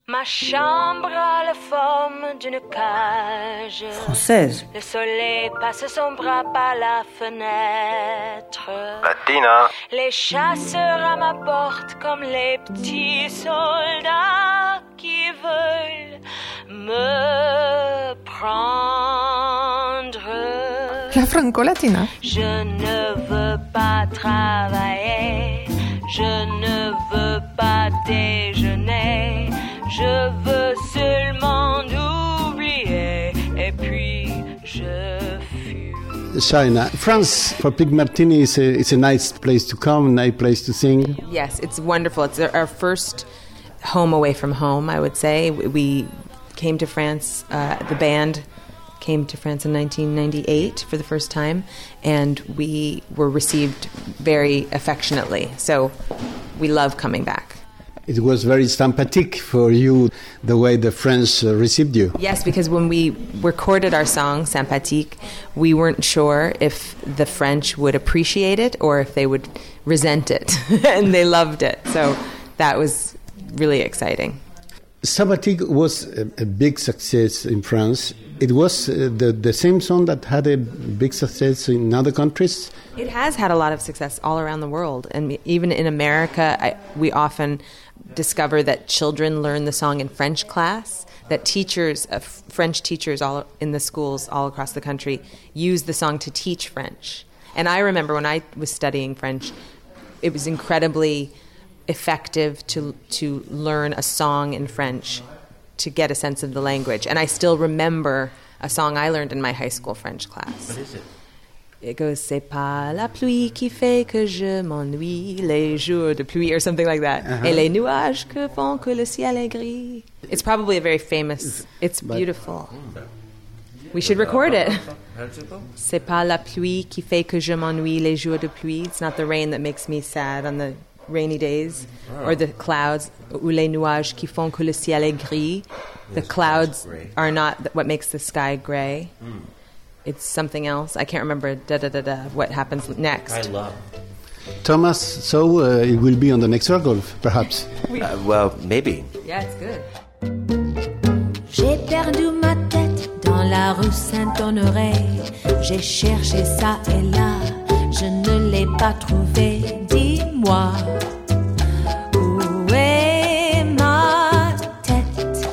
Ma chambre a la forme d'une cage. Française. Le soleil passe son bras par la fenêtre. Latina. Les chasseurs à ma porte comme les petits soldats qui veulent me prendre. La franco-latina. Je ne veux pas travailler, je ne veux pas déjeuner, je veux seulement oublier et puis je fume. China. France, for Pig Martini, it's a nice place to come, a nice place to sing. Yes, it's wonderful. It's our first home away from home, I would say. We came to France, the band came to France in 1998 for the first time, and we were received very affectionately. So we love coming back. It was very sympathetic for you, the way the French received you. Yes, because when we recorded our song, Sympathique, we weren't sure if the French would appreciate it or if they would resent it, and they loved it. So that was really exciting. Sympathique was a big success in France. It was the same song that had a big success in other countries? It has had a lot of success all around the world. And even in America, we often discover that children learn the song in French class, that teachers, French teachers all in the schools all across the country use the song to teach French. And I remember when I was studying French, it was incredibly effective to learn a song in French to get a sense of the language. And I still remember a song I learned in my high school French class. What is it? It goes, c'est pas la pluie qui fait que je m'ennuie, les jours de pluie, or something like that. Et les nuages que font que le ciel est gris. It's probably a very famous, it's beautiful. We should record it. C'est pas la pluie qui fait que je m'ennuie, les jours de pluie. It's not the rain that makes me sad on the rainy days, or the clouds, ou les nuages qui font que le ciel est gris. The clouds are not what makes the sky gray. It's something else. I can't remember what happens next. I love. Thomas, so it will be on the next record, perhaps. Well, maybe. Yeah, it's good. J'ai perdu ma tête dans la rue Saint-Honoré. J'ai cherché ça et là, je ne l'ai pas trouvé. Dis-moi, où est ma tête?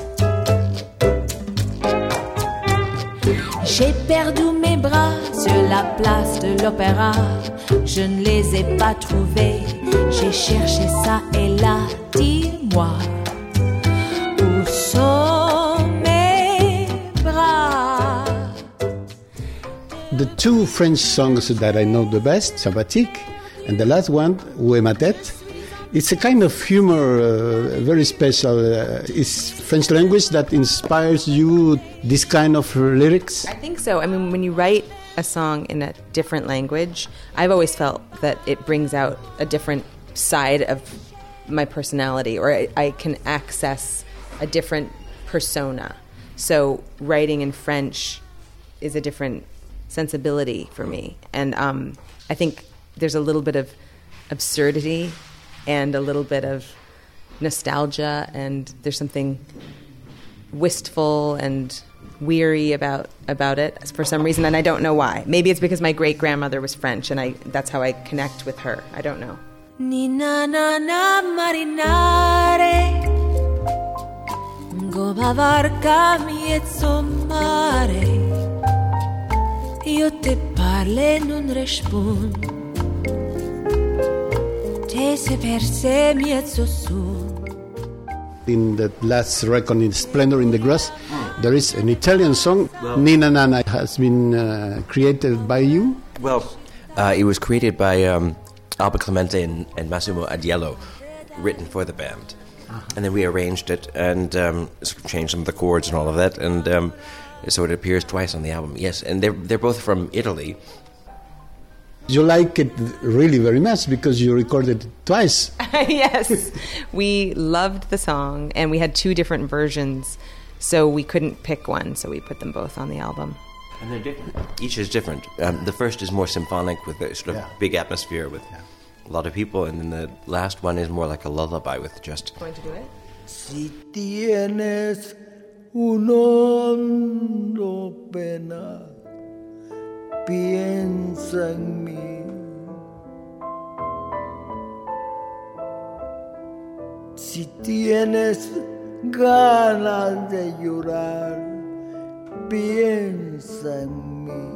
J'ai perdu mes bras sur la place de l'Opéra. Je ne les ai pas trouvés. J'ai cherché ça et là. Dis-moi, où sont mes bras? The two French songs that I know the best, Sympathique, and the last one, Où est ma tête? It's a kind of humor, very special. It's French language that inspires you, this kind of lyrics? I think so. I mean, when you write a song in a different language, I've always felt that it brings out a different side of my personality, or I can access a different persona. So writing in French is a different sensibility for me. And I think there's a little bit of absurdity and a little bit of nostalgia, and there's something wistful and weary about it for some reason, and I don't know why. Maybe it's because my great-grandmother was French, and that's how I connect with her. I don't know. Nina na na marinare, goma varca miezzo mare, io te parle non răspund, te se perse miezzo su. In the last record, in Splendor in the Grass, there is an Italian song, Nina Nana, has been created by you? Well, it was created by Alba Clemente and Massimo Adiello, written for the band. And then we arranged it and changed some of the chords and all of that. And so it appears twice on the album, yes. And they're both from Italy. You like it really very much because you recorded it twice. Yes. We loved the song, and we had two different versions, so we couldn't pick one, so we put them both on the album. And they're different. Each is different. The first is more symphonic with a sort of big atmosphere with a lot of people, and then the last one is more like a lullaby with just... Going to do it? Si tienes un hondo pena, piensa en mí. Si tienes ganas de llorar, piensa en mí.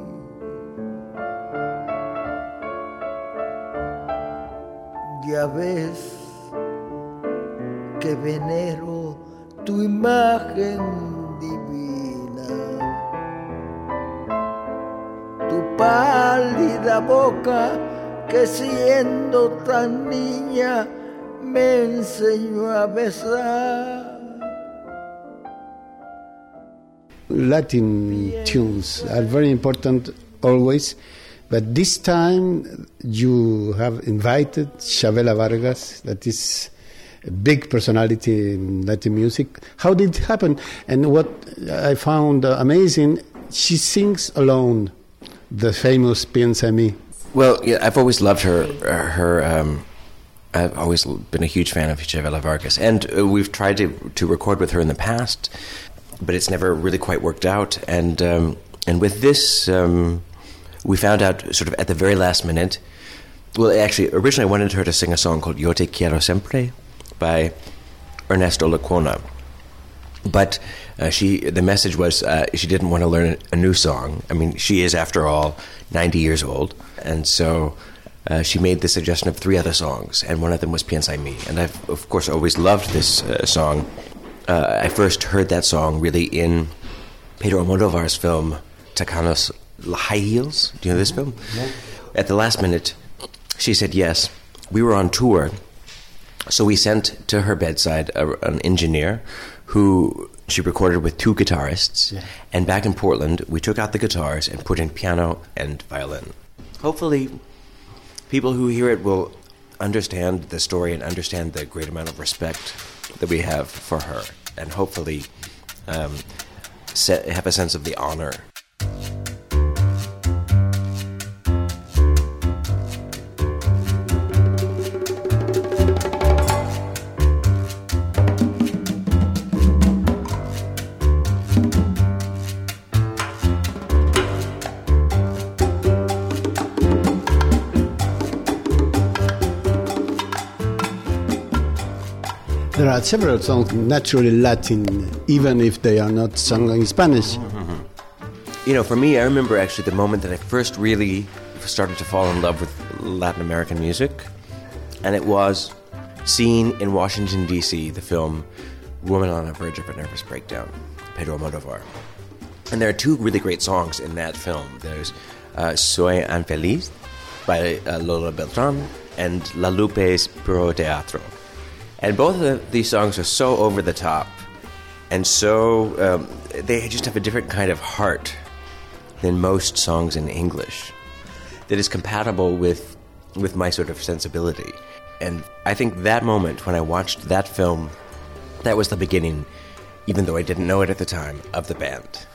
Ya ves que venero tu imagen divina, tu pálida boca que siendo tan niña me enseñó a besar. Latin tunes are very important always, but this time you have invited Chavela Vargas, that is a big personality in Latin music. How did it happen? And what I found amazing, she sings alone the famous Piensa en mí. Well, yeah, I've always loved her. I've always been a huge fan of Chavela Vargas, and we've tried to record with her in the past, but it's never really quite worked out. And with this, we found out sort of at the very last minute. Well, actually, originally I wanted her to sing a song called Yo Te Quiero Siempre by Ernesto Lecuona, but the message was she didn't want to learn a new song. I mean, she is, after all, 90 years old, and so she made the suggestion of 3 other songs, and one of them was Piensa en mí. And I've, of course, always loved this song. I first heard that song really in Pedro Almodóvar's film Tacanos High Heels. Do you know this film? Yeah. At the last minute, she said yes. We were on tour, so we sent to her bedside an engineer who she recorded with 2 guitarists. Yeah. And back in Portland, we took out the guitars and put in piano and violin. Hopefully, people who hear it will understand the story and understand the great amount of respect that we have for her, and hopefully have a sense of the honor. There are several songs naturally Latin, even if they are not sung in Spanish. Mm-hmm. You know, for me, I remember actually the moment that I first really started to fall in love with Latin American music, and it was seen in Washington, D.C., the film Woman on the Verge of a Nervous Breakdown, Pedro Almodóvar. And there are 2 really great songs in that film. There's Soy Infeliz by Lola Beltrán and La Lupe's Puro Teatro. And both of these songs are so over the top, and so they just have a different kind of heart than most songs in English that is compatible with my sort of sensibility. And I think that moment when I watched that film, that was the beginning, even though I didn't know it at the time, of the band.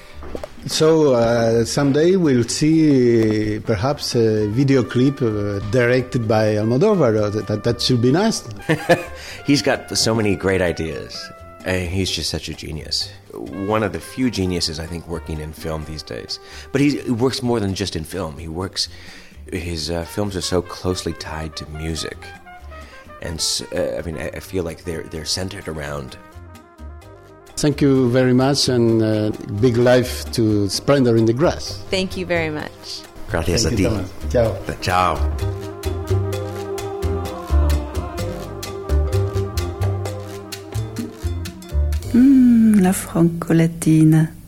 So someday we'll see perhaps a video clip directed by Almodóvar. That should be nice. He's got so many great ideas. He's just such a genius. One of the few geniuses, I think, working in film these days. But he works more than just in film. His films are so closely tied to music. And I feel like they're centered around. Thank you very much, and big life to Splendor in the Grass. Thank you very much. Gracias a ti. Ciao. Ciao. La Franco-Latina.